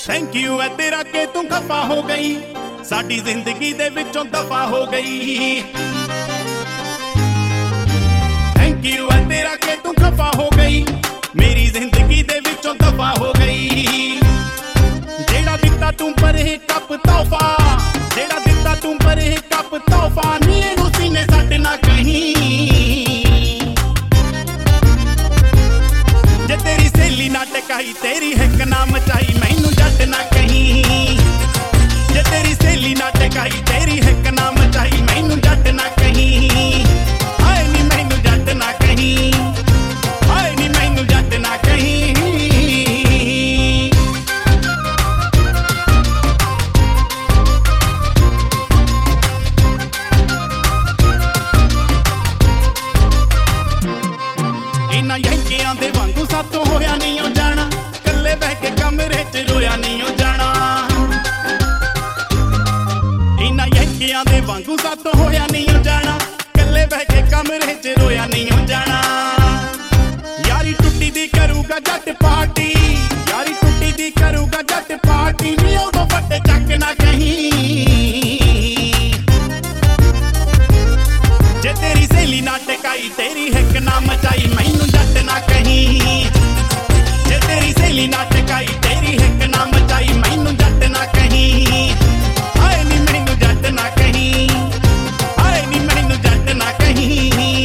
Thank you है तेरा के तू खफा हो गई, साडी जिंदगी दे विचों दफा हो गई। थैंक यू है तेरा के तू खफा हो गई, मेरी जिंदगी दे विचों दफा हो गई। जेड़ा दिता तू पर है कप तोहफा, जेड़ा दिता तू पर है कप तोहफा, नी इहनू सीने सट ना कहीं। जे तेरी सहेली ना टकाई, तेरी हिक ना मचाई, मैनू जट ना कहीं। जे तेरी सहेली ना टकाई, तेरी हिक ना मचाई, मैनू जट ना कहीं। हाय नी मैनू जट ना कहीं, हाय नी मैनू जट ना कहीं। इन्हां यंकियां दे वांगू सातों होया नहीं हो जाना, कल्ले बह के कमरे च रोया नहीं हो जाना। इन्हां यंकियां दे वांगू सातों होया नहीं हो जाना, कल्ले बह के कमरे च रोया नहीं हो जाना। यारी टुट्टी दी करूगा जट पार्टी, यारी टुट्टी दी करूगा जट पार्टी, नी उदों फटे चक ना कहीं। जे तेरी सहेली ना टकाई, तेरी हिक ना मचाई, मैनू जट ना कहीं। जे तेरी सहेली ना टकाई, तेरी हिक ना मचाई, मैनू जट ना कहीं। हाय नी मैनू जट ना कहीं, हाय नी मैनू जट ना कहीं।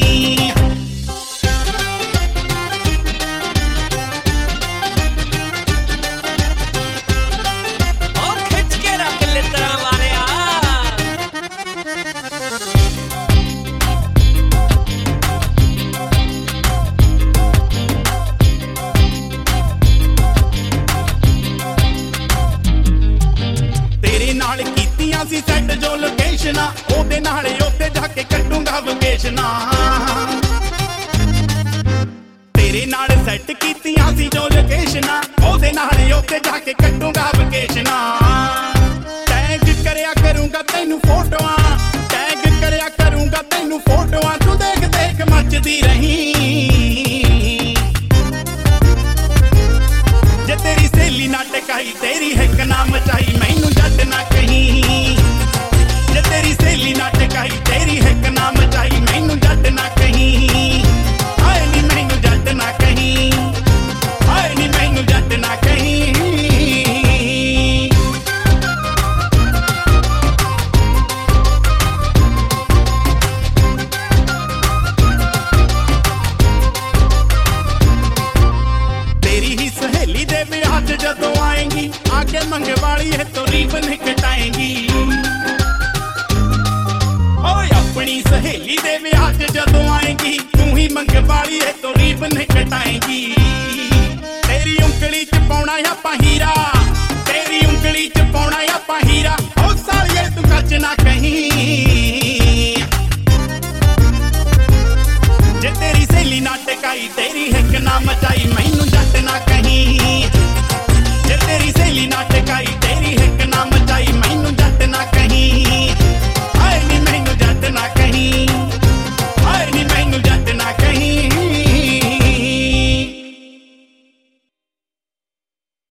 और खिंच के रख ले तेरा वाले आ। तेरे नाल कीतियां सी सैट जो लोकेशना, ओदे नाले उत्ते जाके कट्टूंगा वकेशना। तेरे नाल सैट कीतियां सी जो लोकेशना, ओदे नाले उत्ते जाके कट्टूंगा वकेशना। टैग करया करूंगा तैनू फोटोआं, टैग करया करूंगा तैनू फोटोआं, तू देख देख मचदी रही। जे तेरी सहेली ना टकाई, तेरी हिक ना मचाई, मैनू जट ना कहीं। जे तेरी सहेली ना टकाई, तेरी हिक ना मचाई, मैनू जट ना कहीं। हाय नी मैनू जट ना कहीं, हाय नी मैनू जट ना कहीं। तेरी ही सहेली दे विआह च जदों आएंगी, आके मंगे वाली है तो रीबन कटाएंगी। ओए अपनी सहेली दे विआह च जदों आएंगी, तू ही मंगे वाली है तो रीबन कटाएंगी।